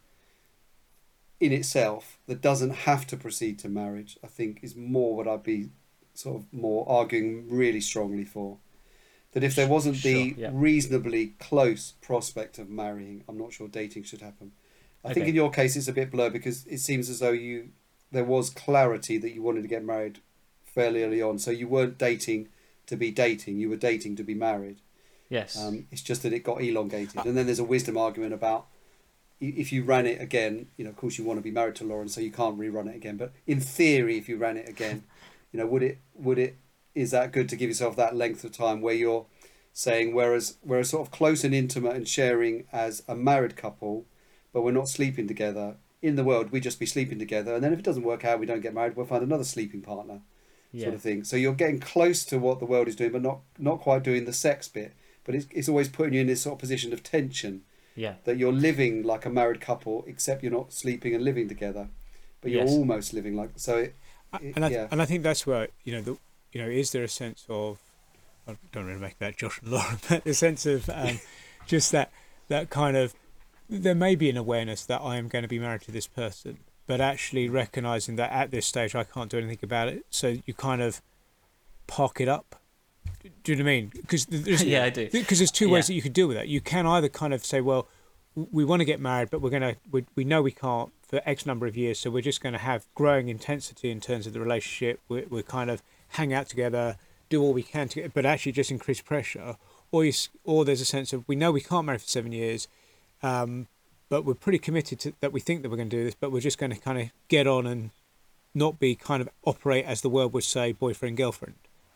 in itself that doesn't have to proceed to marriage, I think, is more what I'd be sort of more arguing really strongly for. That if there wasn't Sure, the yeah. reasonably close prospect of marrying, I'm not sure dating should happen. I think Okay. in your case it's a bit blurred because it seems as though you there was clarity that you wanted to get married fairly early on. So you weren't dating to be dating, you were dating to be married. Yes. Um, it's just that it got elongated. And then there's a wisdom argument about i- if you ran it again, you know, of course you want to be married to Lauren, so you can't rerun it again. But in theory, if you ran it again, you know, would it, would it, is that good to give yourself that length of time where you're saying, whereas, whereas sort of close and intimate and sharing as a married couple, but we're not sleeping together. In the world, we just be sleeping together. And then if it doesn't work out, we don't get married, we'll find another sleeping partner. yeah. Sort of thing. So you're getting close to what the world is doing, but not not quite doing the sex bit. But it's it's always putting you in this sort of position of tension. Yeah. That you're living like a married couple, except you're not sleeping and living together, but you're Yes. almost living like so. It, it, and I yeah, and I think that's where you know the you know is there a sense of I don't really make that Josh and Laura, but a sense of um, just that that kind of there may be an awareness that I am going to be married to this person, but actually recognizing that at this stage I can't do anything about it. So you kind of park it up. Do you know what I mean? Because Yeah, I do. Because there's two ways Yeah. that you could deal with that. You can either kind of say, well, we want to get married, but we're gonna we, we know we can't for X number of years, so we're just going to have growing intensity in terms of the relationship. We're, we're kind of hang out together, do all we can to get, but actually just increase pressure. Or you, s- or there's a sense of we know we can't marry for seven years, um, but we're pretty committed to that. We think that we're going to do this, but we're just going to kind of get on and not be kind of operate as the world would say boyfriend girlfriend.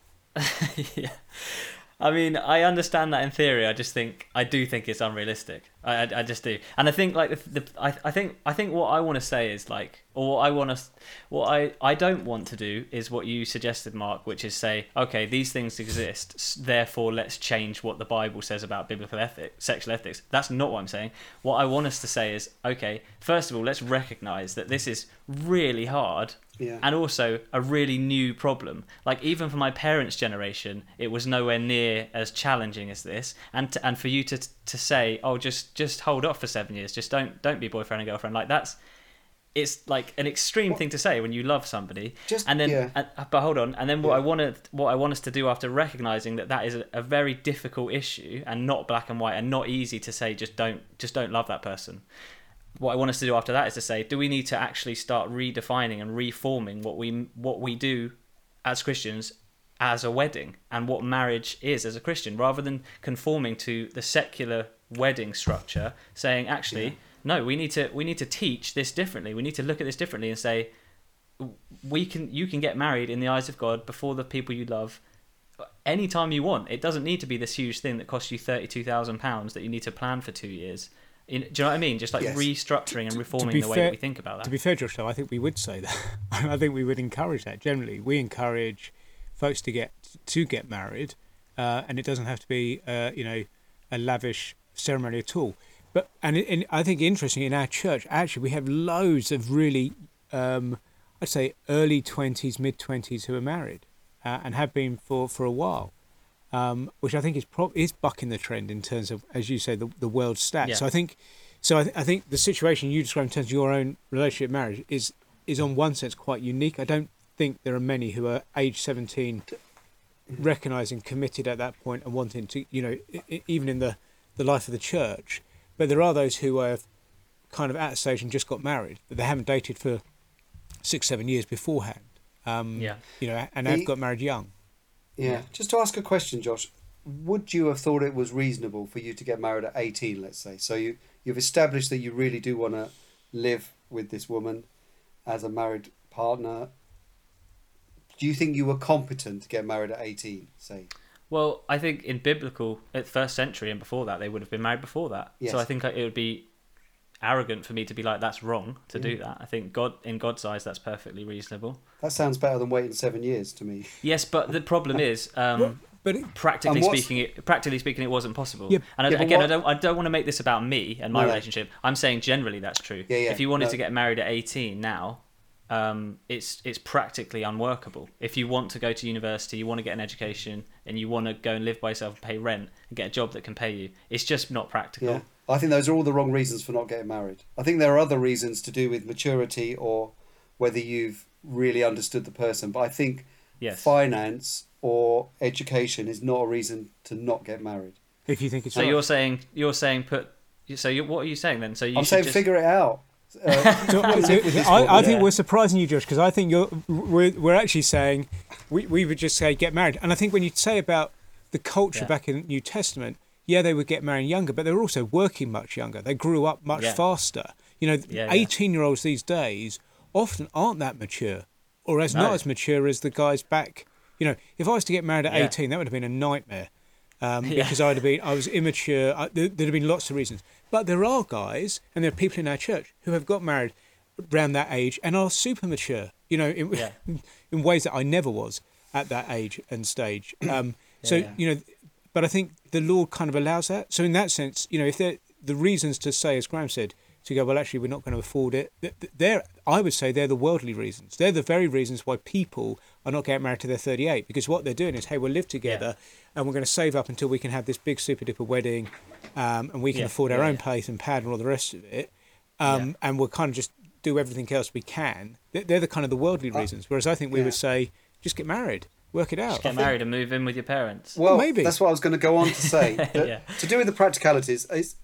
Yeah. I mean, I understand that in theory. I just think I do think it's unrealistic. I, I, I just do, and I think like the, the I, I think I think what I want to say is like, or what I want to, what I I don't want to do is what you suggested, Mark, which is say, okay, these things exist, s- therefore let's change what the Bible says about biblical ethics, sexual ethics. That's not what I'm saying. What I want us to say is, okay, first of all, let's recognise that this is really hard. yeah. And also a really new problem. Like even for my parents' generation, it was nowhere near as challenging as this. And to, and for you to to say, oh, just just hold off for seven years, just don't don't be boyfriend and girlfriend. Like that's it's like an extreme thing to say when you love somebody. Just- and then, yeah. and, but hold on. And then what Yeah. I wanted, what I want us to do after recognizing that that is a, a very difficult issue and not black and white and not easy to say, just don't just don't love that person. What I want us to do after that is to say, do we need to actually start redefining and reforming what we what we do as Christians as a wedding and what marriage is as a Christian, rather than conforming to the secular wedding structure, saying actually, Yeah. no, we need to we need to teach this differently. We need to look at this differently and say, we can you can get married in the eyes of God before the people you love anytime you want. It doesn't need to be this huge thing that costs you thirty-two thousand pounds that you need to plan for two years. In, do you know what I mean? Just like Yes. restructuring and reforming be the way fair- that we think about that. To be fair, Josh, though, I think we would say that. I think we would encourage that. Generally, we encourage folks to get to get married, uh, and it doesn't have to be, uh, you know, a lavish ceremony at all. But and, it, and I think interesting in our church, actually, we have loads of really, um, I'd say, early twenties, mid twenties who are married, uh, and have been for, for a while. Um, which I think is pro- is bucking the trend in terms of, as you say, the the world stats. Yeah. So I think, so I, th- I think the situation you describe in terms of your own relationship, marriage, is is on one sense quite unique. I don't think there are many who are age seventeen, recognizing, committed at that point, and wanting to, you know, I- I- even in the the life of the church. But there are those who have kind of at a stage and just got married, but they haven't dated for six, seven years beforehand. Um, Yeah. You know, and have The- got married young. Yeah. Yeah. Just to ask a question, Josh, would you have thought it was reasonable for you to get married at eighteen, let's say? So you, you've established that you really do want to live with this woman as a married partner. Do you think you were competent to get married at eighteen, say? Well, I think in biblical, at first century and before that, they would have been married before that. Yes. So I think it would be arrogant for me to be like, that's wrong to do Mm. that. I think God, in God's eyes, that's perfectly reasonable. That sounds better than waiting seven years to me. Yes, but the problem is, um, But it, practically And what's- speaking, it practically speaking, it wasn't possible. Yeah, and I, yeah, but again, what- I don't, I don't want to make this about me and my No, no. relationship. I'm saying generally that's true. Yeah, yeah, If you wanted no. to get married at eighteen now, um, it's it's practically unworkable. If you want to go to university, you want to get an education, and you want to go and live by yourself and pay rent and get a job that can pay you, it's just not practical. Yeah. I think those are all the wrong reasons for not getting married. I think there are other reasons to do with maturity or whether you've really understood the person. But I think Yes. finance or education is not a reason to not get married. if you think it's So right. you're saying you're saying put. So you what are you saying then? So you I'm should saying just, figure it out. Uh, So, live with this I, I woman. think Yeah. we're surprising you, Josh, because I think you're we're, we're actually saying we, we would just say get married. And I think when you say about the culture Yeah. back in the New Testament, yeah, they would get married younger, but they were also working much younger. They grew up much Yeah. faster. You know, Yeah, yeah. eighteen-year-olds these days often aren't that mature, or as not No. as mature as the guys back. You know, if I was to get married at Yeah. eighteen, that would have been a nightmare. Um, Yeah. Because I'd have been, I was immature. I, there, there'd have been lots of reasons. But there are guys, and there are people in our church who have got married around that age and are super mature. You know, in, Yeah. in ways that I never was at that age and stage. Um, so Yeah. you know, but I think the Lord kind of allows that. So in that sense, you know, if there the reasons to say, as Graham said, to go, well, actually, we're not going to afford it. They're, I would say they're the worldly reasons. They're the very reasons why people are not getting married till they're thirty-eight, because what they're doing is, hey, we'll live together yeah. and we're going to save up until we can have this big super duper wedding um, and we can yeah. afford our yeah, own yeah. place and pad and all the rest of it. Um, yeah. And we'll kind of just do everything else we can. They're the kind of the worldly uh, reasons. Whereas I think we yeah. would say, just get married. Work it out. Just get married and move in with your parents. Well, well maybe. That's what I was going to go on to say. yeah. To do with the practicalities, it's,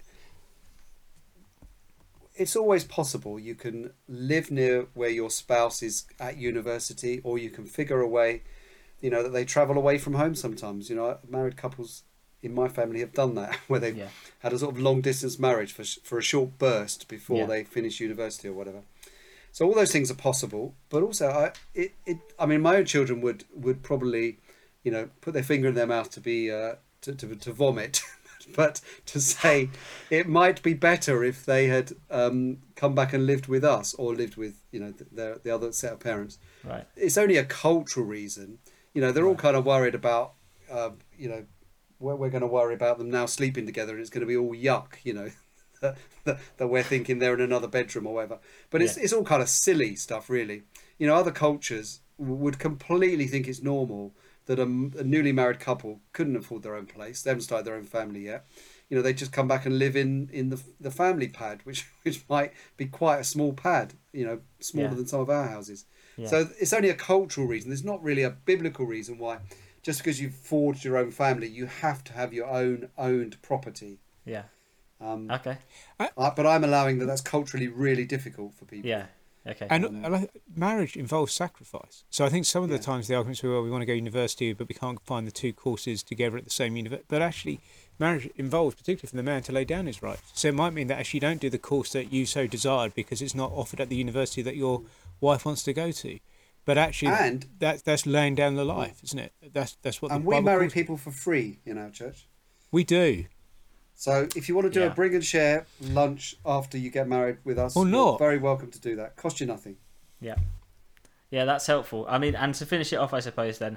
it's always possible you can live near where your spouse is at university, or you can figure a way, you know, that they travel away from home sometimes. You know, married couples in my family have done that, where they've yeah. had a sort of long distance marriage for for a short burst before yeah. they finish university or whatever. So all those things are possible, but also, I it, it I mean, my own children would, would probably, you know, put their finger in their mouth to be uh, to, to to vomit, but to say it might be better if they had um, come back and lived with us, or lived with, you know, the the other set of parents. Right. It's only a cultural reason. You know, they're all kind of worried about, uh, you know, we're, we're going to worry about them now sleeping together, and it's going to be all yuck, you know. that, that we're thinking they're in another bedroom or whatever, but it's yeah. it's all kind of silly stuff, really. You know, other cultures would completely think it's normal that a, a newly married couple couldn't afford their own place, they haven't started their own family yet. You know, they just come back and live in in the the family pad, which which might be quite a small pad, you know, smaller yeah. than some of our houses. Yeah. So it's only a cultural reason. There's not really a biblical reason why, just because you've forged your own family, you have to have your own owned property. Yeah. Um, okay. I, but I'm allowing that that's culturally really difficult for people. Yeah. Okay. And um, marriage involves sacrifice. So I think some of the yeah. times the arguments are, well, we want to go to university, but we can't find the two courses together at the same university. But actually, marriage involves, particularly for the man, to lay down his rights. So it might mean that actually you don't do the course that you so desired because it's not offered at the university that your wife wants to go to. But actually, and, that, that's laying down the life, isn't it? That's that's what. And the we Bible marry calls people for free in our church. We do. So if you want to do yeah. a bring and share lunch after you get married with us, or not, you're very welcome to do that. Cost you nothing. Yeah, yeah, that's helpful. I mean, and to finish it off, I suppose then,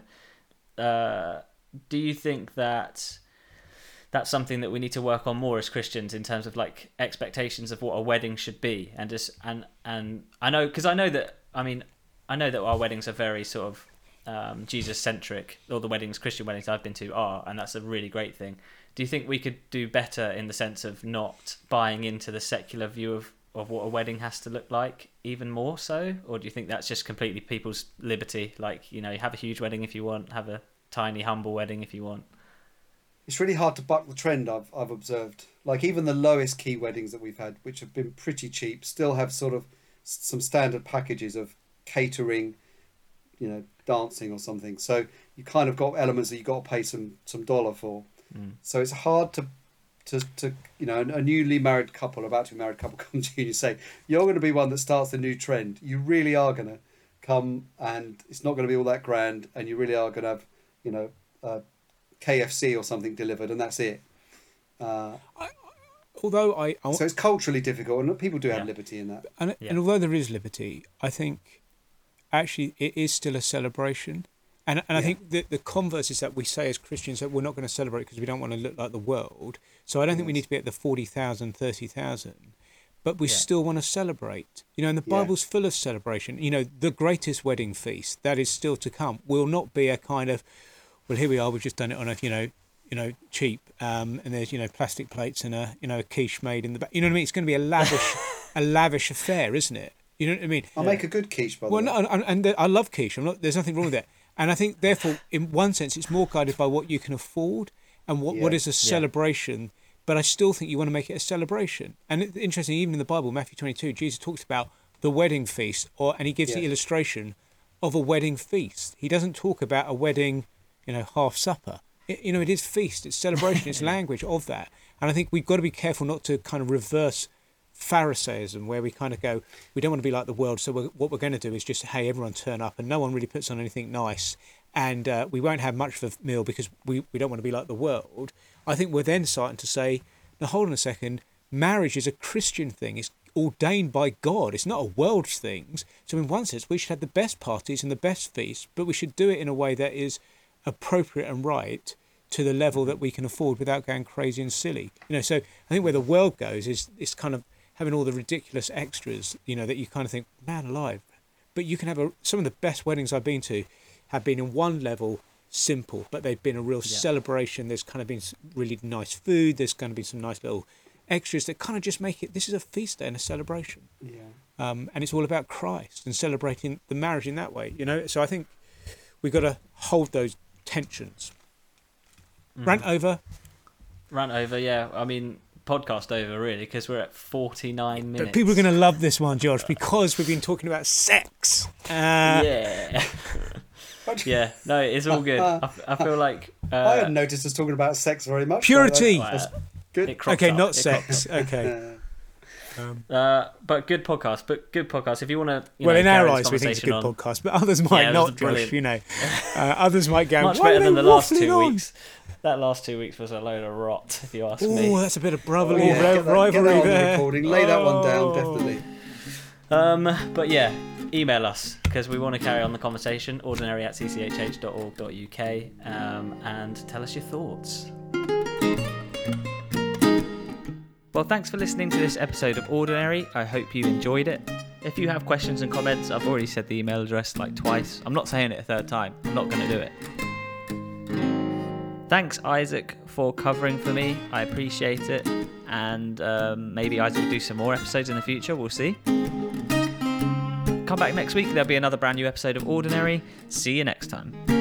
uh, do you think that that's something that we need to work on more as Christians in terms of like expectations of what a wedding should be, and just and and I know because I know that I mean I know that our weddings are very sort of um, Jesus centric. All the weddings, Christian weddings I've been to are, and that's a really great thing. Do you think we could do better in the sense of not buying into the secular view of, of what a wedding has to look like even more so? Or do you think that's just completely people's liberty? Like, you know, you have a huge wedding if you want, have a tiny, humble wedding if you want. It's really hard to buck the trend, I've, I've observed. Like even the lowest key weddings that we've had, which have been pretty cheap, still have sort of some standard packages of catering, you know, dancing or something. So you kind of got elements that you got to pay some, some dollar for. Mm. So it's hard to, to, to, you know, a newly married couple, about to be married couple comes to you and you say, you're going to be one that starts the new trend. You really are going to come and it's not going to be all that grand and you really are going to have, you know, uh, K F C or something delivered and that's it. Uh, I, although I... I so it's culturally difficult and people do have yeah. liberty in that. And, yeah. and although there is liberty, I think actually it is still a celebration. And and I yeah. think the, the converse is that we say as Christians that we're not going to celebrate because we don't want to look like the world. So I don't yes. think we need to be at the forty thousand, thirty thousand. But we yeah. still want to celebrate. You know, and the yeah. Bible's full of celebration. You know, the greatest wedding feast that is still to come will not be a kind of, well, here we are, we've just done it on a, you know, you know, cheap, um, and there's, you know, plastic plates and a, you know, a quiche made in the back. You know what I mean? It's going to be a lavish, a lavish affair, isn't it? You know what I mean? I'll yeah. make a good quiche, by the well, way. Well, no, and, and I love quiche. I'm not, there's nothing wrong with that. And I think, therefore, in one sense, it's more guided by what you can afford and what, yeah. what is a celebration. Yeah. But I still think you want to make it a celebration. And it's interesting, even in the Bible, Matthew twenty-two, Jesus talks about the wedding feast, or and he gives yes. the illustration of a wedding feast. He doesn't talk about a wedding, you know, half supper. It, you know, it is feast, it's celebration, it's language of that. And I think we've got to be careful not to kind of reverse Pharisaism, where we kind of go, we don't want to be like the world, so we're, what we're going to do is just, hey, everyone turn up and no one really puts on anything nice, and uh, we won't have much of a meal because we, we don't want to be like the world. I think we're then starting to say, now hold on a second, marriage is a Christian thing, it's ordained by God, it's not a world thing. So in one sense we should have the best parties and the best feasts, but we should do it in a way that is appropriate and right to the level that we can afford without going crazy and silly. You know, so I think where the world goes is it's kind of having all the ridiculous extras, you know, that you kind of think, man alive. But you can have a, some of the best weddings I've been to have been in one level simple, but they've been a real yeah. celebration. There's kind of been really nice food. There's going to be some nice little extras that kind of just make it, this is a feast day and a celebration. Yeah. Um, and it's all about Christ and celebrating the marriage in that way, you know. So I think we've got to hold those tensions. Mm. Rant over. Rant over, yeah. I mean, podcast over, really, because we're at forty-nine minutes. But people are going to love this one, Josh, because we've been talking about sex. Uh, yeah. yeah, no, it's all good. I, I feel like... Uh, I hadn't noticed us talking about sex very much. Purity. But, uh, that's good. Okay, up. not It sex. Okay. Um, uh, but good podcast. But good podcast. If you want to, well, know, in our eyes, we think it's a good on. podcast, but others might yeah, not. Josh, you know, uh, others might go much better than the last two on? weeks. That last two weeks was a load of rot, if you ask Ooh, me. Oh, that's a bit of brotherly oh, yeah. get that, rivalry get that on there. The recording. Lay oh. that one down, definitely. Um, but yeah, email us because we want to carry on the conversation. Ordinary at c c h h dot org dot u k um, and tell us your thoughts. Well, thanks for listening to this episode of Ordinary. I hope you enjoyed it. If you have questions and comments, I've already said the email address like twice. I'm not saying it a third time. I'm not going to do it. Thanks, Isaac, for covering for me. I appreciate it. And um, maybe Isaac will do some more episodes in the future. We'll see. Come back next week. There'll be another brand new episode of Ordinary. See you next time.